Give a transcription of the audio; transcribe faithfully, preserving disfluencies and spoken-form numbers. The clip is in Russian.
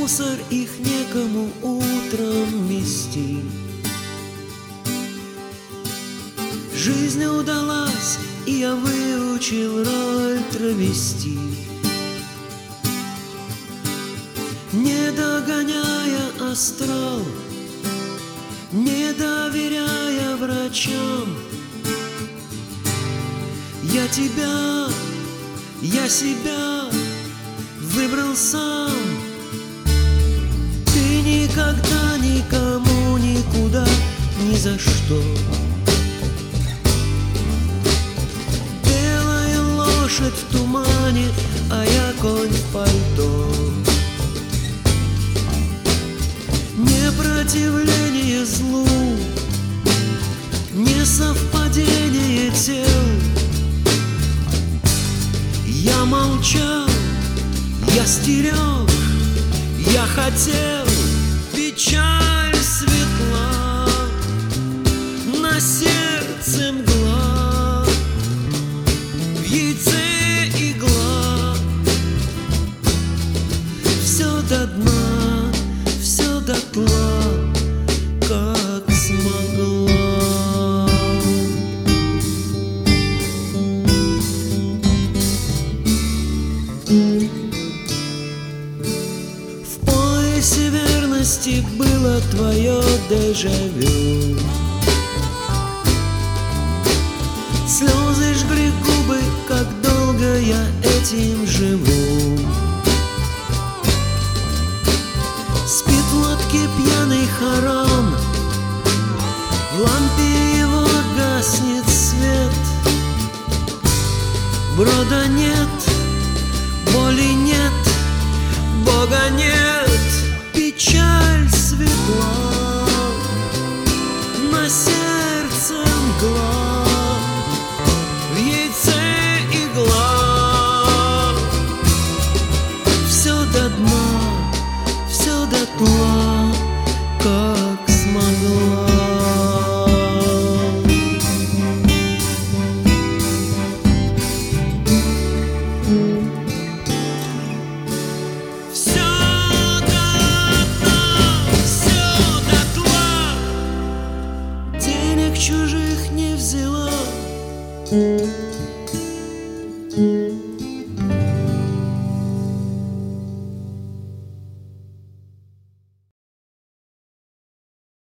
мусор, их некому утром мести. Жизнь удалась, и я выучил роль травести, не догоняя астрал, не доверяя врачам. Я тебя, я себя выбрал сам. Ты никогда никому никуда ни за что. Белая лошадь в тумане, а я конь в пальто. Непротивление злу, несовпадение тел. Я молчал, я стерег, я хотел. Печаль светла, на сердце мгла, в яйце игла. Все до дна, все дотла, как смогла. В поясе верности было твое дежавю. Слезы жгли губы, как долго я этим живу. Спит в лодке пьяный хором, в лампе его гаснет свет. Брода нет, боли нет, Бога нет. Печаль светла, на сердце мгла, в яйце игла. Все до дна, все дотла, как смогла. Чужих не взяла.